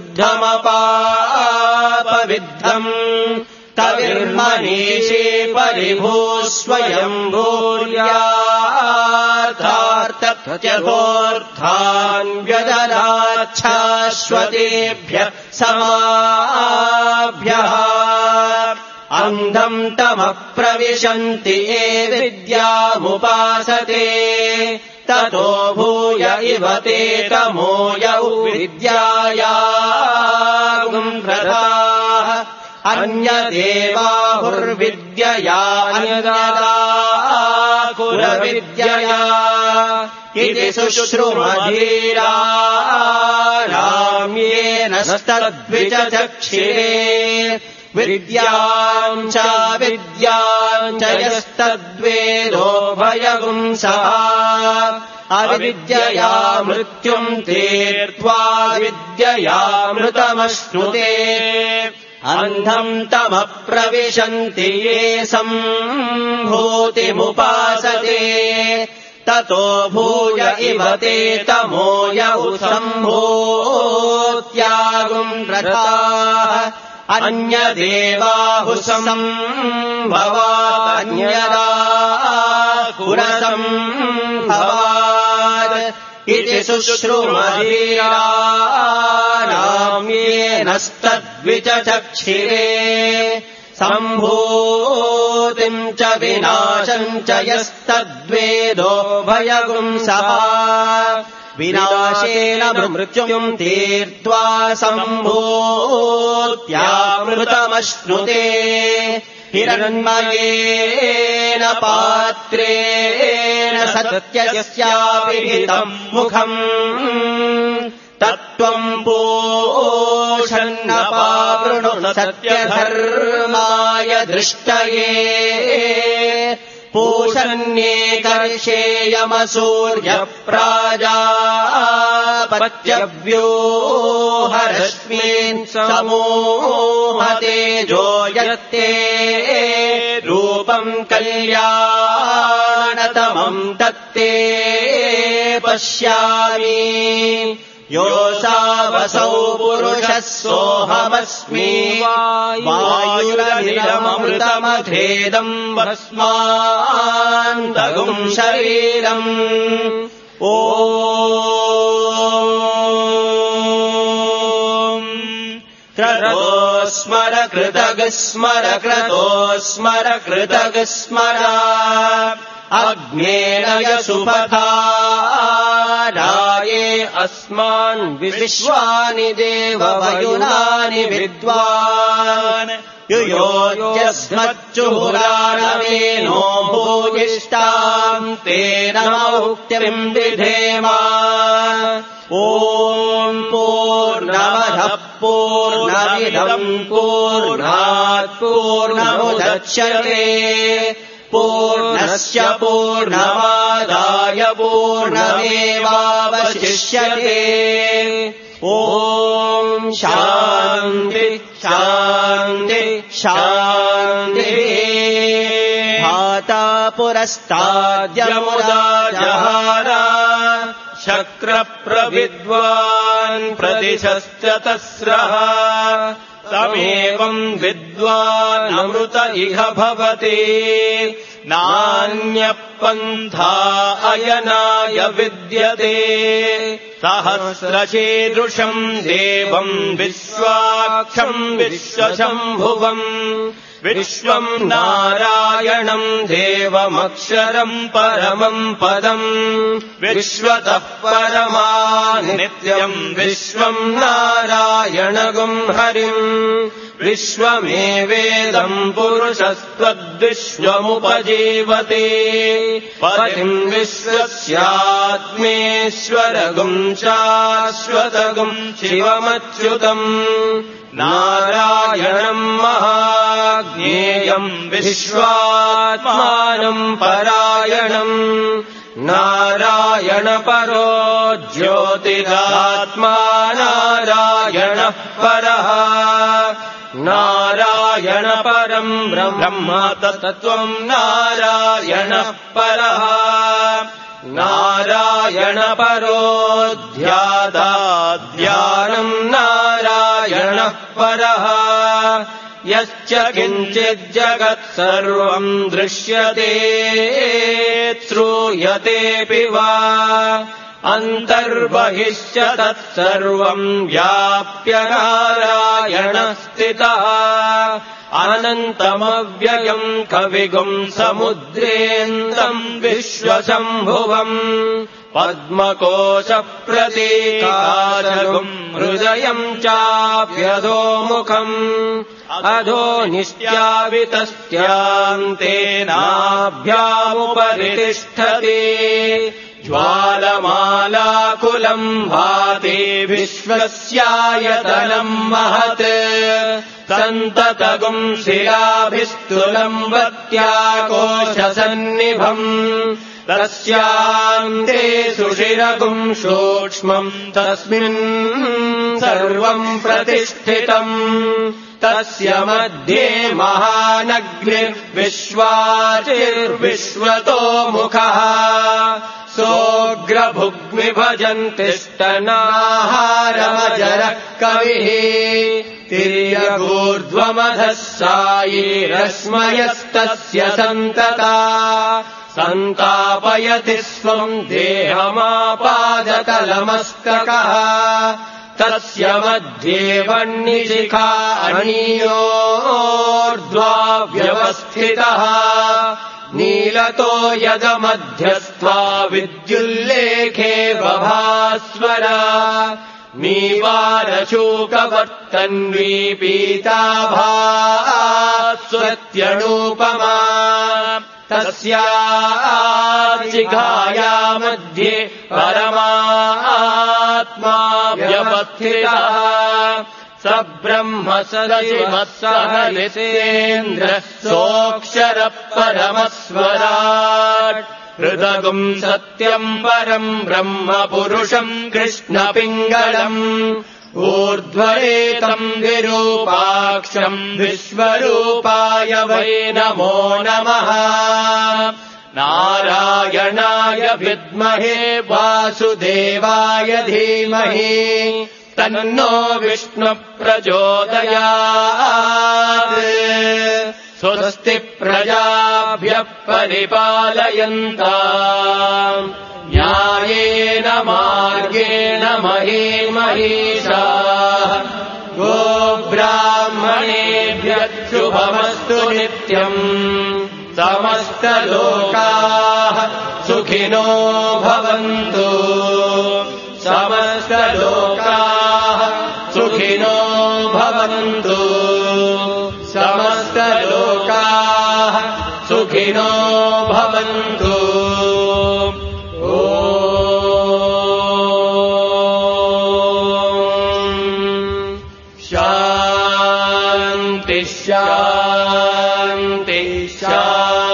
शुद्धमपापविद्धम् तविर्मनीषे परिभूः स्वयम्भूर्यार्थार्थत्यथोऽर्थान् व्यदनाच्छाश्वतेभ्यः समाभ्यः अन्धम् तमः प्रविशन्ति ये विद्यामुपासते ततो भूय इव ते तमो यौ विद्यायाम् रताः अन्यदेवाहुर्विद्यया अन्यदाकुलविद्यया इति शुश्रुमधीराणाम् येन तद्विचचक्षिरे विद्याम् च विद्याम् च यस्तद्वेदो भयगुंसः अविद्यया मृत्युम् तीर्त्वा विद्ययामृतमश्नुते अन्धम् तमप्रविशन्ति ये सम्भूतिमुपासते ततो भूय इव ते तमो यौ सम्भूत्यागुम् रताः अन्यदेवाहुसम्भवात् अन्यदाकुलसम्भवात् इति शुश्रुमधीराणाम् येनस्तद्विचचक्षिरे सम्भूतिम् च विनाशम् च यस्तद्वेदो भयगुंसः विनाशेन मृत्युम् तीर्त्वा सम्भूत्यामृतमश्नुते हिरण्मयेन पात्रेण सत्यस्यापि हितम् मुखम् तत्त्वम् पोषन्नपावृणु सत्यधर्माय दृष्टये पूषण्येकर्षेयमसूर्यप्राजापत्यव्योहरश्मीन् समूहतेजो यत्ते रूपम् कल्याणतमम् तत्ते पश्यामि योऽसावसौ पुरुषः सोऽहमस्मि वायुरनिलममृतमथेदम् भस्मान्तगुम् शरीरम् ॐ क्रतो स्मर कृतग स्मर क्रतो स्मर कृतग स्मर अग्नेन यसुपथाराये अस्मान् विश्वानि देववयुनानि विद्वान् युयोज्यस्मच्चुहुराणवेनो भूयिष्ठाम् तेन मौक्तिम् विधेमा ॐ पूर्णमदः पूर्णमिदम् पूर्णात् पूर्णमुदच्यते पूर्णस्य पूर्णमादाय पूर्णमेवावशिष्यते। ॐ शान्ति शान्ति शान्तिः। धाता पुरस्ताद्यमुदा जहार शक्रप्रविद्वान् प्रतिशश्च तस्रः। तमेवम् विद्वान् अमृत इह भवति नान्यपन्था अयनाय विद्यते। सहस्रशीर्षम् देवम् विश्वाक्षम् विश्वशम्भुवम् विश्वम् नारायणम् देवमक्षरम् परमम् पदम् विश्वतः परमा नित्यम् विश्वम् नारायणगुम् हरिम् विश्वमेवेदम् पुरुषस्त्वद्विश्वमुपजीवते। पतिम् विश्वस्यात्मेश्वरगुम् शाश्वतगुम् शिवमच्युतम् नारायणम् महाज्ञेयम् विश्वात्मानम् परायणम्। नारायण परो ज्योतिरात्मा नारायणः परः। नारायण परम् ब्रह्म तत्त्वम् नारायणः परः। नारायण परो ध्याता ध्यानम् नारायणः परः। यश्च किञ्चिज्जगत् सर्वम् दृश्यते श्रूयतेऽपि वा अन्तर्बहिश्च तत्सर्वम् व्याप्य नारायणः स्थितः। अनन्तमव्ययम् कविगुम् समुद्रेन्दम् विश्वशम्भुवम् पद्मकोशप्रतीकाशगुम् हृदयम् चाप्यधोमुखम् अधो निश्चावितस्त्यान्तेनाभ्यामुपरि तिष्ठति। ज्वालमालाकुलम् भाति विश्वस्यायतनम् महत् सन्ततगुम् शिलाभिस्तुलम् वत्याकोशसन्निभम् तस्यान्ते सुषिरगुम् सूक्ष्मम् तस्मिन् सर्वम् प्रतिष्ठितम्। तस्य मध्ये महानग्निर्विश्वाचिर्विश्वतो मुखः सोऽग्रभुग्मिभजन्तिष्ठनाहारमजरः कविः। तिर्यगूर्ध्वमधः सायिरश्मयस्तस्य सन्तता सन्तापयति स्वम् देहमापादतलमस्तकः। तस्य मध्ये वह्निशिखा अणीयोर्ध्वा व्यवस्थितः नीलतो यदमध्यस्त्वा विद्युल्लेखे बभास्वरा। मीवारशूकवर्तन्वी पीताभास्वत्यणूपमा तस्याचिघाया मध्ये परमात्मा व्यवस्थितः। स ब्रह्म सशिवः सह नितेन्द्रः सोऽक्षरः परमस्वराट्। हृदगुम् सत्यम् परम् ब्रह्म पुरुषम् कृष्णपिङ्गलम् ऊर्ध्वरेतम् विरूपाक्षम् विश्वरूपाय वै नमो नमः। नारायणाय विद्महे वासुदेवाय धीमहि तन्नो विष्णुः प्रचोदयात्। स्वस्ति प्रजाभ्यः परिपालयन्ताम् न्यायेन मार्गेण महीं महिषाः। गोब्राह्मणेभ्यः शुभमस्तु नित्यम्। समस्तलोकाः सुखिनो भवन्तु। समस्तलोकाः सुखिनो भवन्तु। समस्तलोकाः सुखिनो भवन्तु। ॐ शान्ति शान्ति शान्ति।